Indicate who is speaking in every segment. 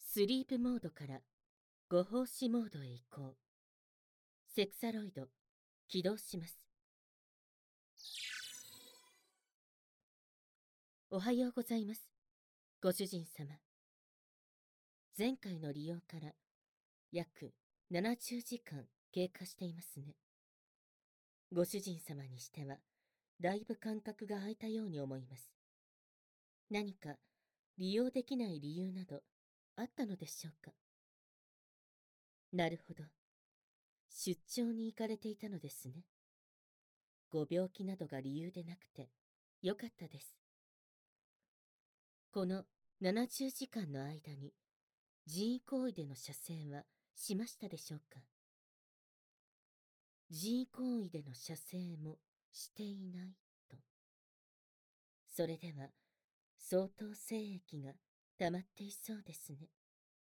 Speaker 1: スリープモードからご奉仕モードへ移行。セクサロイド起動します。おはようございます、ご主人様。前回の利用から約70時間経過していますね。ご主人様にしてはだいぶ間隔が空いたように思います。何か利用できない理由などあったのでしょうか。なるほど、出張に行かれていたのですね。ご病気などが理由でなくてよかったです。この70時間の間に人為行為での射精はしましたでしょうか。人為行為での射精もしていないと。それでは相当精液が溜まっていそうですね。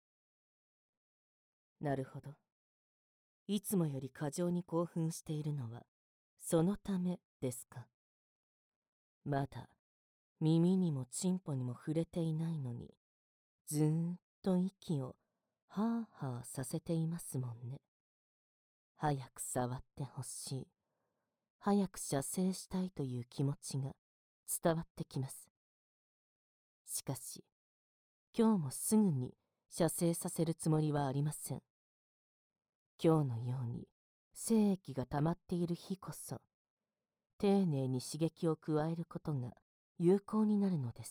Speaker 1: なるほど。いつもより過剰に興奮しているのはそのためですか。まだ耳にもチンポにも触れていないのにずーっと息をはあはあさせていますもんね。早く触ってほしい、早く射精したいという気持ちが伝わってきます。しかし今日もすぐに射精させるつもりはありません。今日のように精液が溜まっている日こそ丁寧に刺激を加えることが有効になるのです。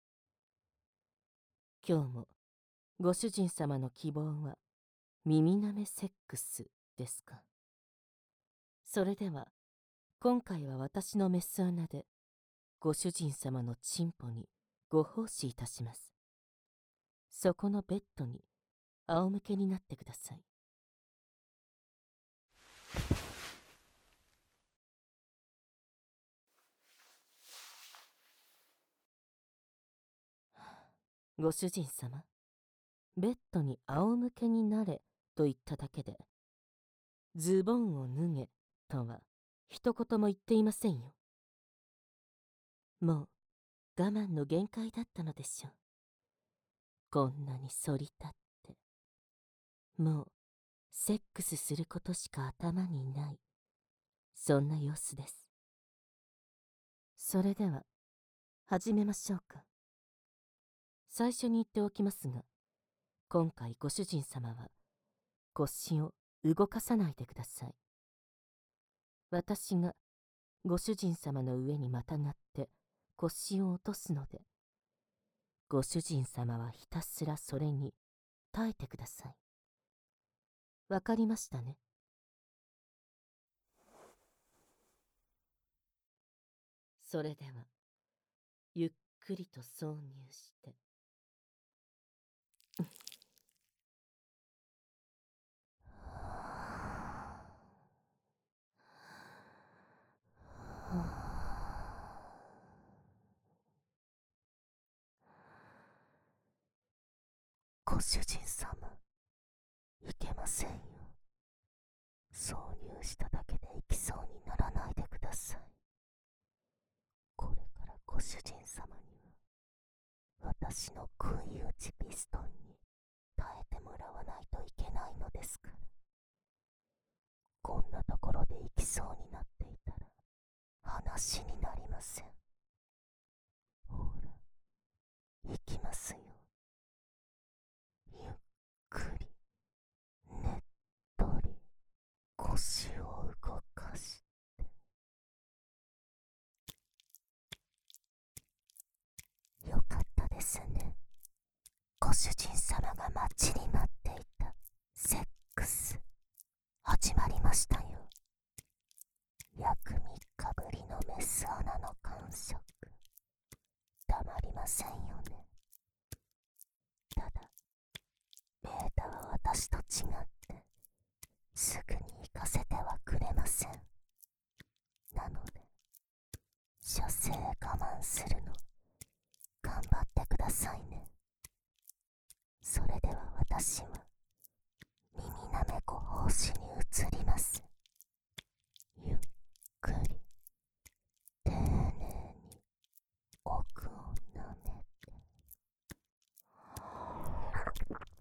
Speaker 1: 今日もご主人様の希望は耳なめセックスですか。それでは今回は私のメス穴でご主人様のチンポにご奉仕いたします。そこのベッドに仰向けになってください。ご主人様、ベッドに仰向けになれと言っただけで、ズボンを脱げとは一言も言っていませんよ。もう我慢の限界だったのでしょう。こんなに反り立って、もうセックスすることしか頭にない、そんな様子です。それでは始めましょうか。最初に言っておきますが、今回ご主人様は腰を動かさないでください。私がご主人様の上にまたがって腰を落とすので、ご主人様はひたすらそれに耐えてください。わかりましたね。それではゆっくりと挿入して
Speaker 2: ご主人様、いけませんよ。挿入しただけでいきそうにならないでください。これからご主人様には私の杭打ちピストンに耐えてもらわないといけないのですから。こんなところでいきそうになっていたら話になりません。ほら、行きますよ。ゆっくり、ねっとり、腰を動かして。よかったですね。ご主人様が待ちに待っていたセックス、始まりましたよ。約3日ぶりのメス穴の感触、たまりませんよね。ただ、ベータは私と違ってすぐに行かせてはくれません。なので、射精我慢するの頑張ってくださいね。それでは私は耳なめご奉仕に移ります。ゆっくり丁寧に奥をなめて。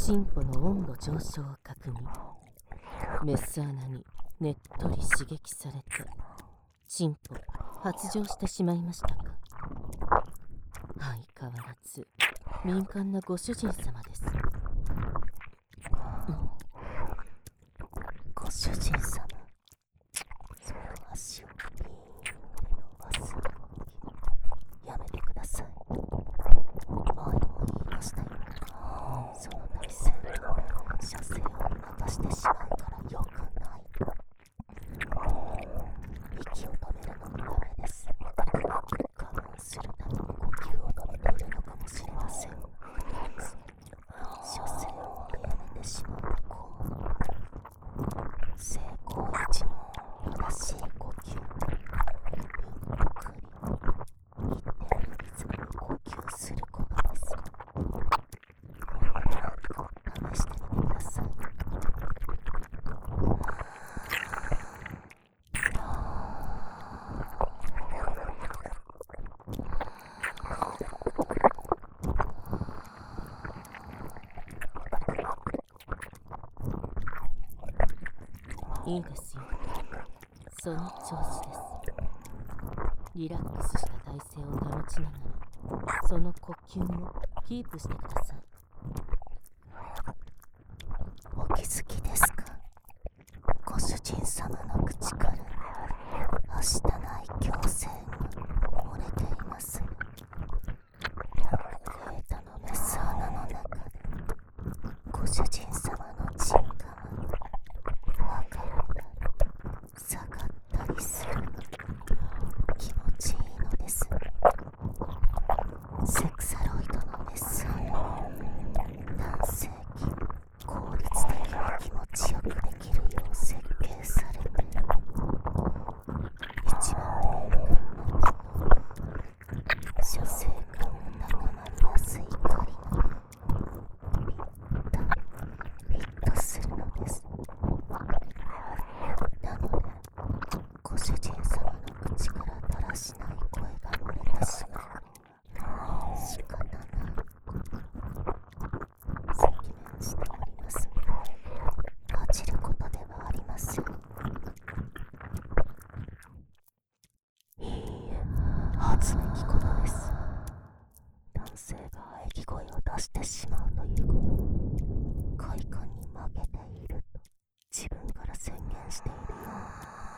Speaker 1: チンポの温度上昇を確認。メス穴にねっとり刺激されてチンポ発情してしまいましたか。相変わらず敏感なご主人様です。
Speaker 2: ご主人様、その足をピーンで伸ばす動きやめてください。前も言いましたよ。その体勢射精を流してしまうから良くない。息を止めるのもダメです。我慢するために呼吸を止めているのかもしれません。射精をやめてしまうと性行為時の正しい呼吸、ゆっくり一定のリズムで呼吸することです。試してみてください。
Speaker 1: いいですよ。その調子です。リラックスした体勢を保ちながらその呼吸をキープしてください。
Speaker 2: お気づきですか？ご主人様の口からはしたない強制が漏れています。データのメス穴の中でご主人様のチンカマが上がったり下がったりするの気持ちいいのです。セクサロイドのメス穴、男性器、効率的に気持ちよくできるよう設計されている。一番敏感な射精感が高まりやすい針がピッとするのです。なのでご主人様の口からだらしない声が漏れてしまうのは仕方ない赤面しておりますので恥じることではありません。いいえ、恥ずべきことです。男性が喘ぎ声を出してしまうという快感に負けていると自分から宣言しているような。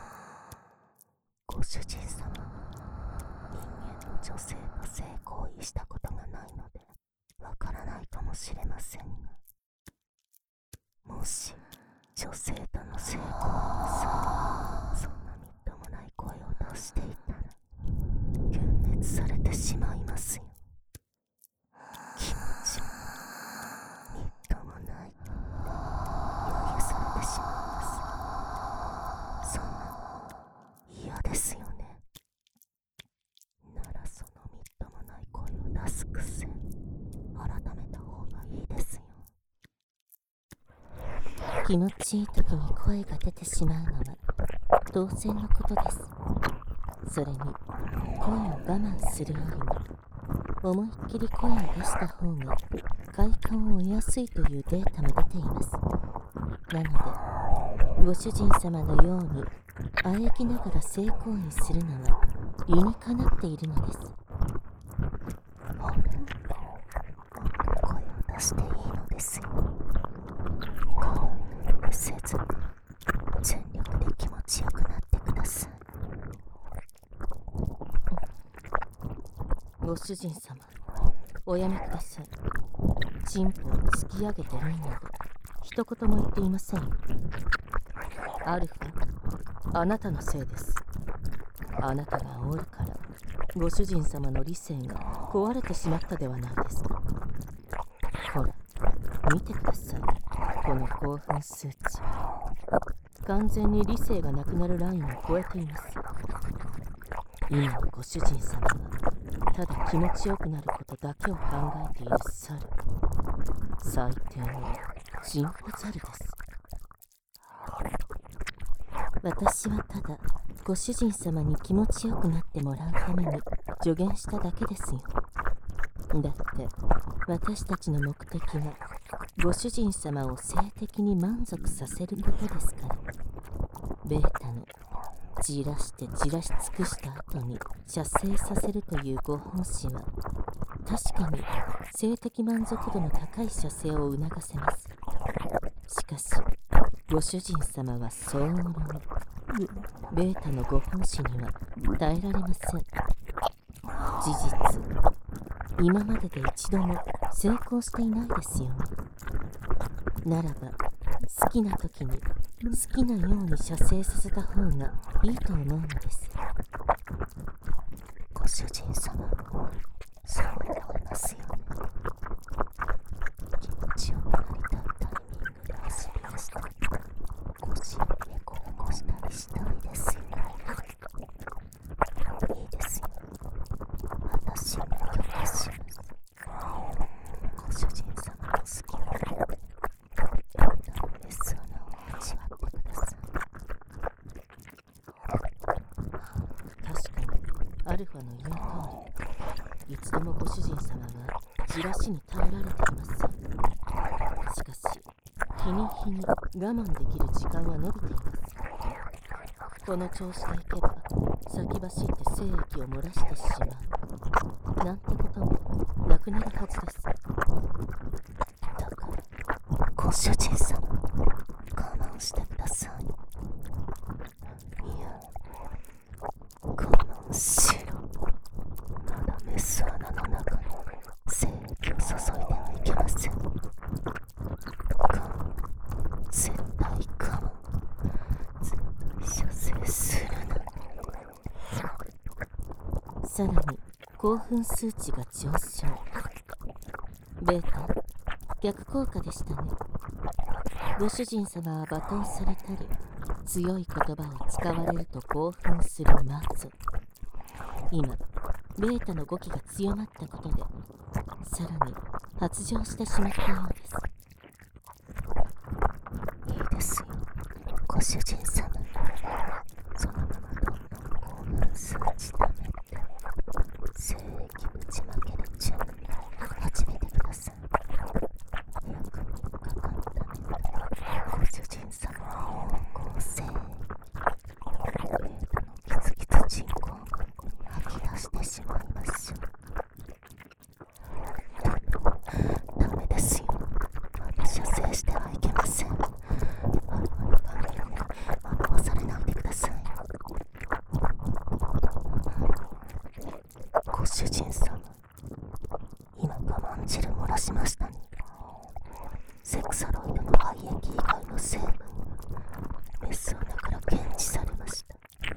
Speaker 2: ご主人様、人間の女性と性行為したことがないのでわからないかもしれませんが、もし女性との性行為の際そんなみっともない声を出していたら幻滅されてしまいますよ。気持ちみっともないって揶揄されてしまいます。そんな嫌ですよね。ならそのみっともない声を出す癖改めた方がいいですよ。
Speaker 1: 気持ちいい時に声が出てしまうのは当然のことです。それに声を我慢するよりも思いっきり声を出した方が快感を得やすいというデータも出ています。なのでご主人様のように喘ぎながら性行為するのは理にかなっているのです。
Speaker 2: ほら、声を出していいのですよ。我慢せず全力で気持ちよくなってください。
Speaker 1: ご主人様、おやめください。チンポを突き上げてないなど一言も言っていません。アルファ、あなたのせいです。あなたがおるからご主人様の理性が壊れてしまったではないですか。ほら、見てください。この興奮数値、完全に理性がなくなるラインを超えています。今のご主人様はただ気持ちよくなることだけを考えている猿、最低のチンポ猿です。私はただご主人様に気持ちよくなってもらうために助言しただけですよ。だって私たちの目的はご主人様を性的に満足させることですから。ベータのじらしてじらし尽くした後に射精させるというご奉仕は確かに性的満足度の高い射精を促せます。しかしご主人様は相応にベータのご奉仕には耐えられません。事実今までで一度も成功していないですよね。ならば好きな時に好きなように射精させた方がいいと思うのです。
Speaker 2: ご主人様、そう思いますよね。気持ちよくなりたいタイミングで走り出したり、腰を猫を起こしたりしたいですよね。いいですよ。私に許可します。ご主人様の好きなメス穴を味わってください。
Speaker 1: 確かにアルファの言う通り、いつでもご主人様はじらしに耐えられています。しかし日に日に我慢できる時間は伸びています。この調子でいけば先走って精液を漏らしてしまうなんてこともなくなるはずです。
Speaker 2: だからご主人様、我慢してください。いや、我慢しろ。まだメス穴の中に精液を注いではいけません。絶対我慢。絶対射精するな。
Speaker 1: さらに興奮数値が上昇。ベータ、逆効果でしたね。ご主人様は罵倒されたり強い言葉を使われると興奮するマゾ。今ベータの語気が強まったことでさらに発情してしまったようです。
Speaker 2: いいですよ、ご主人様。そのままどんどん興奮数値ためて精液ぶちまける準備始めてください。約3日間ためご主人様の濃厚精液ベータのキツキツ人工マンコに吐き出してしまいましょう。ダメですよ。まだ射精してはいけません。アルファの番組に惑わされないでください。ご主人様、今我慢汁漏らしましたね。セクサロイドの廃液以外の成分がメス穴から検知されました。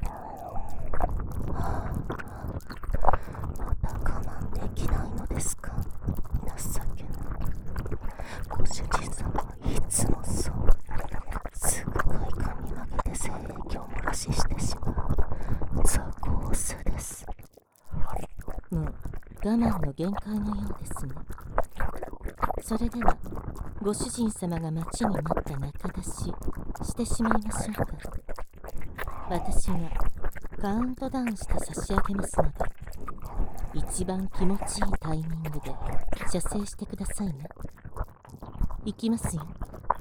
Speaker 2: また我慢できないのですか、情けない。ご主人様はいつもそう。すぐ快感に負けて精液を漏らししてしまうザコースです。
Speaker 1: もう我慢の限界のようですね。それではご主人様が待ちに待った中出ししてしまいましょうか。私がカウントダウンして差し上げますので一番気持ちいいタイミングで射精してくださいね。いきますよ。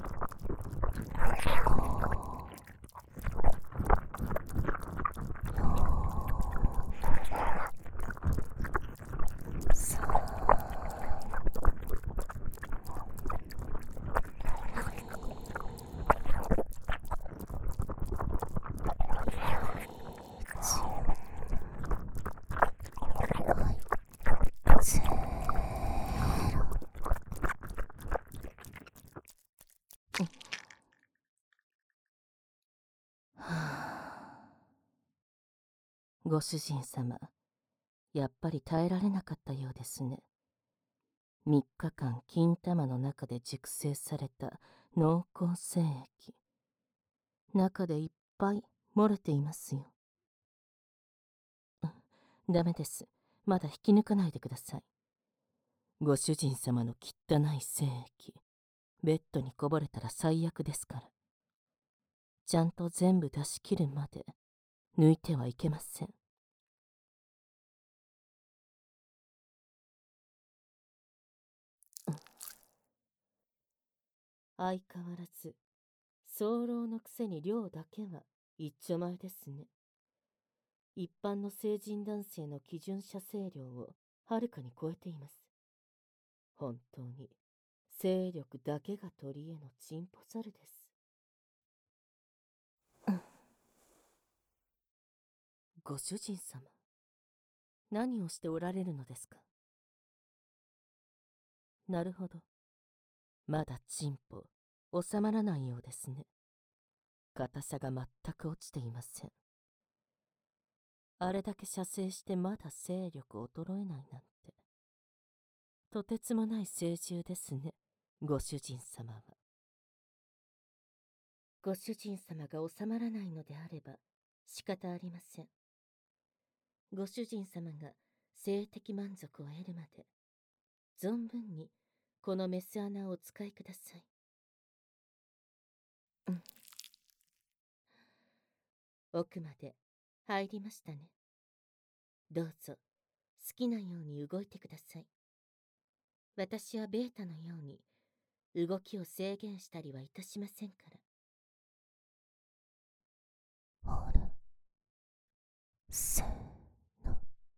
Speaker 1: ご主人様、やっぱり耐えられなかったようですね。3日間金玉の中で熟成された濃厚精液、中でいっぱい漏れていますよ。ダメです。まだ引き抜かないでください。ご主人様の汚い精液、ベッドにこぼれたら最悪ですから。ちゃんと全部出し切るまで抜いてはいけません。 相変わらず、早漏のくせに量だけは一丁前ですね。一般の成人男性の基準射精量をはるかに超えています。本当に、精力だけが取り柄のチンポ猿です。ご主人様、何をしておられるのですか？なるほど。まだチンポ、収まらないようですね。硬さが全く落ちていません。あれだけ射精してまだ精力衰えないなんて。とてつもない成獣ですね、ご主人様は。ご主人様が収まらないのであれば仕方ありません。ご主人様が性的満足を得るまで、存分にこのメス穴をお使いください。奥まで入りましたね。どうぞ好きなように動いてください。私はベータのように動きを制限したりはいたしませんから。
Speaker 2: ほら、せーの。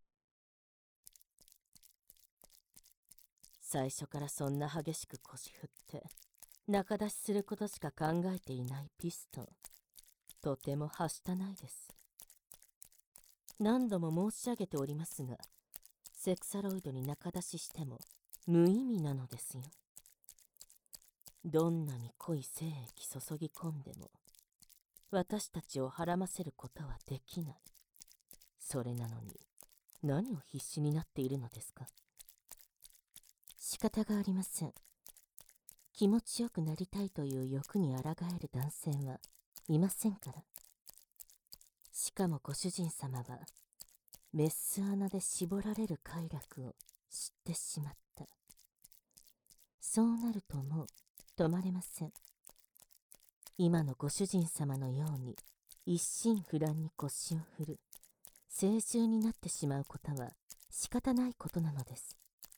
Speaker 1: 最初からそんな激しく腰振って中出しすることしか考えていないピストン、とてもはしたないです。何度も申し上げておりますが、セクサロイドに中出ししても無意味なのですよ。どんなに濃い精液注ぎ込んでも私たちをはらませることはできない。それなのに何を必死になっているのですか？仕方がありません。気持ちよくなりたいという欲に抗える男性はいませんから。しかもご主人様はメス穴で絞られる快楽を知ってしまった。そうなるともう止まれません。今のご主人様のように一心不乱に腰を振る成獣になってしまうことは仕方ないことなのです。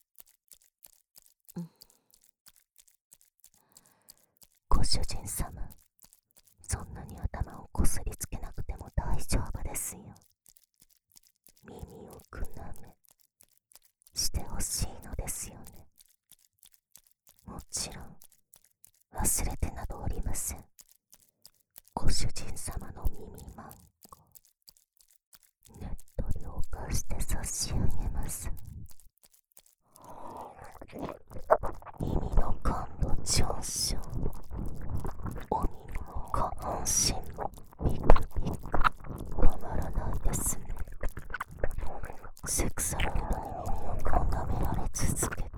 Speaker 2: ご主人様、そんなに頭をこすりつけなくても大丈夫ですよ。耳をくなめしてほしいのですよね。もちろん忘れてなどおりません。ご主人様の耳マンコ、ねっとりを貸して差し上げます。耳の感度上昇、お耳も下半身もビクビク止まらないですね。セクサロイドに耳をこんなめられ続けて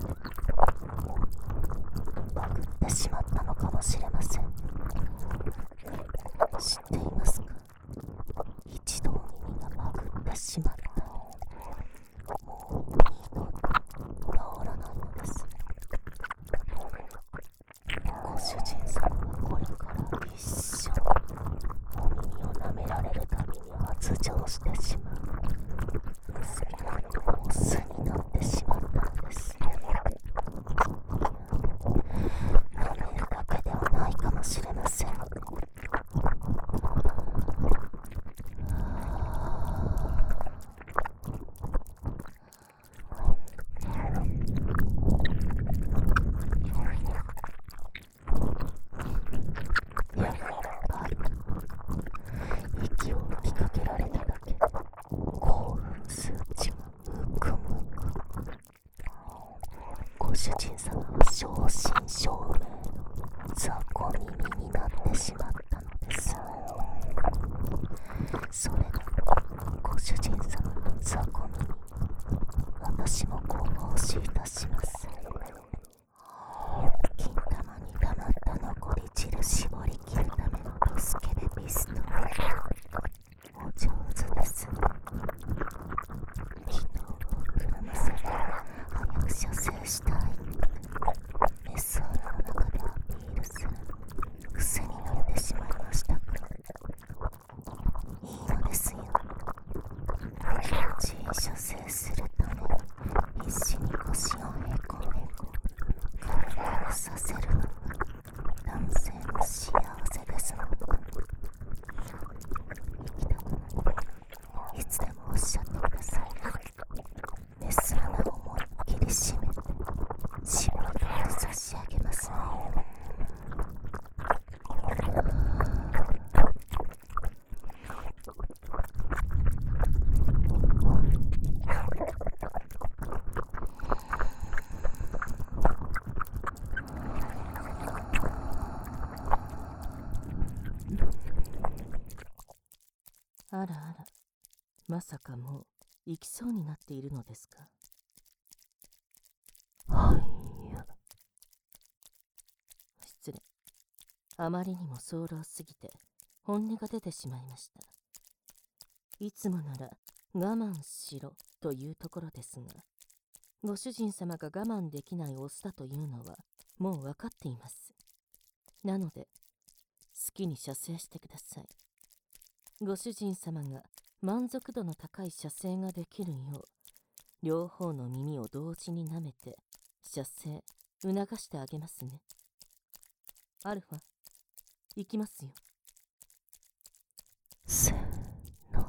Speaker 2: バグってしまったのかもしれません。知っていますか？一度耳がバグってしまったらもう二度と治らないのです。ご主人様はこれから一生お耳を舐められるたびに発情してしまうオスになってしまったのです。舐めるだけではないかもしれません。息を吹きかけられただけで興奮数値がムクムク。ご主人様は正真正銘の雑魚耳になってしまったのです。それがご主人様の雑魚耳、私もご奉仕いたします。金玉に溜まった残り汁絞り切るためのドスケベピストル、お上手ですね。人を膨らませて早く射精したいってメス穴の中でアピールする癖になってしまいましたか。いいのですよ。気持ちいい射精するために必死に腰をへこん
Speaker 1: まさかもう行きそうになっているのですか？
Speaker 2: はいや。
Speaker 1: 失礼。あまりにも早漏すぎて本音が出てしまいました。いつもなら我慢しろというところですが、ご主人様が我慢できないオスだというのはもう分かっています。なので好きに射精してください。ご主人様が満足度の高い射精ができるよう、両方の耳を同時に舐めて射精促してあげますね。アルファ、行きますよ。
Speaker 2: せーの。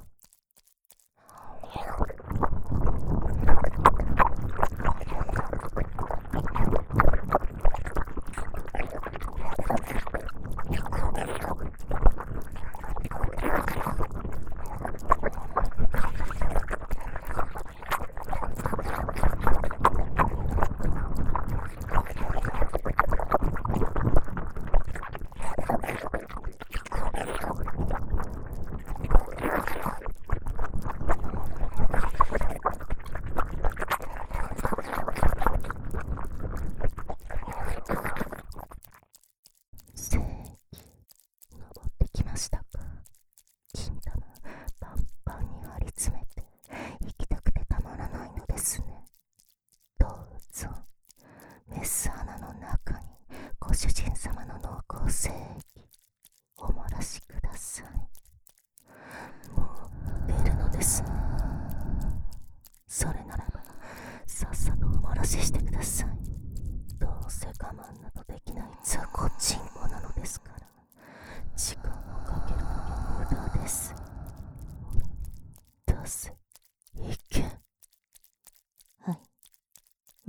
Speaker 2: 正規登ってきましたか？金玉パンパンに張り詰めて行きたくてたまらないのですね。どうぞメス穴の中にご主人様の濃厚精液お漏らしください。もう出るのですね。それならばさっさとお漏らししてください。どうせ我慢などできない雑魚チンポなのですから、時間をかけるのが無駄です。出せ、行け。
Speaker 1: はい、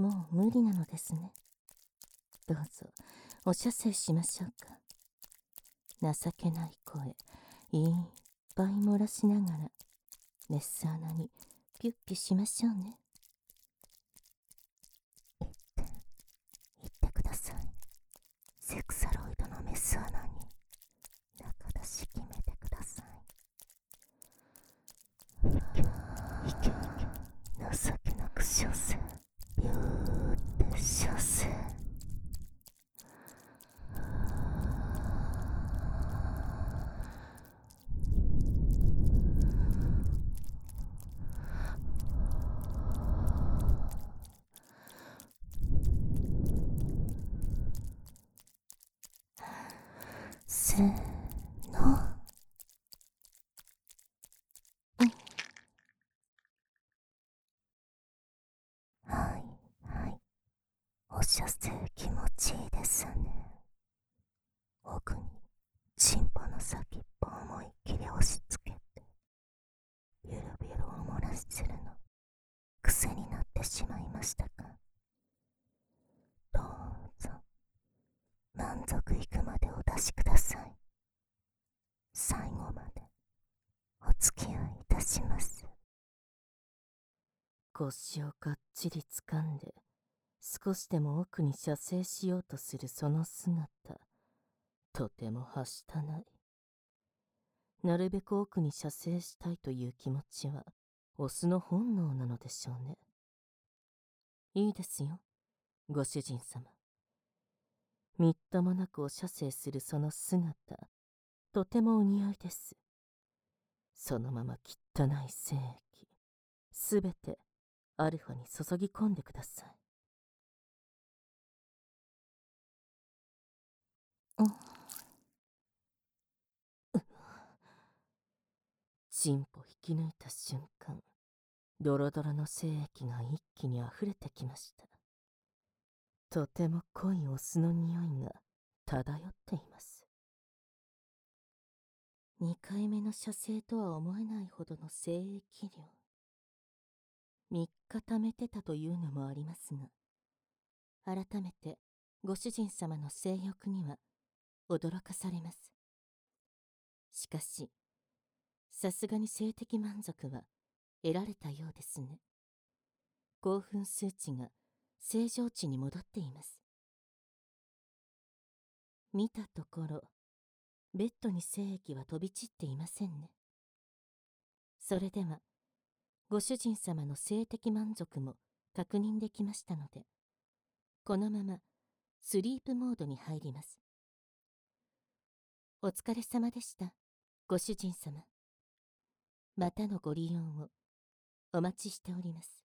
Speaker 1: もう無理なのですね。どうぞお射精しましょうか。情けない声いっぱい漏らしながらメス穴にピュッピュしましょうね。
Speaker 2: 行ってください。セクサロイドのメス穴に中出し決めてください。行け行け、情けなく射精、ビューって射精。せーの。はいはい、お射精気持ちいいですね。奥にチンポの先っぽ思いっきり押し付けてゆるゆるお漏らしするの癖になってしまいましたか？どうぞ満足いくまでお出しください。最後までお付き合いいたします。
Speaker 1: 腰をがっちり掴んで少しでも奥に射精しようとするその姿、とてもはしたない。なるべく奥に射精したいという気持ちはオスの本能なのでしょうね。いいですよ、ご主人様。みっともなくお射精するその姿、とてもお似合いです。そのまま汚い精液、すべてアルファに注ぎ込んでください。チンポ引き抜いた瞬間、ドロドロの精液が一気に溢れてきました。とても濃いオスの匂いが漂っています。2回目の射精とは思えないほどの精液量。3日貯めてたというのもありますが、改めてご主人様の性欲には驚かされます。しかし、さすがに性的満足は得られたようですね。興奮数値が正常値に戻っています。見たところ、ベッドに精液は飛び散っていませんね。それではご主人様の性的満足も確認できましたので、このままスリープモードに入ります。お疲れ様でした、ご主人様。またのご利用をお待ちしております。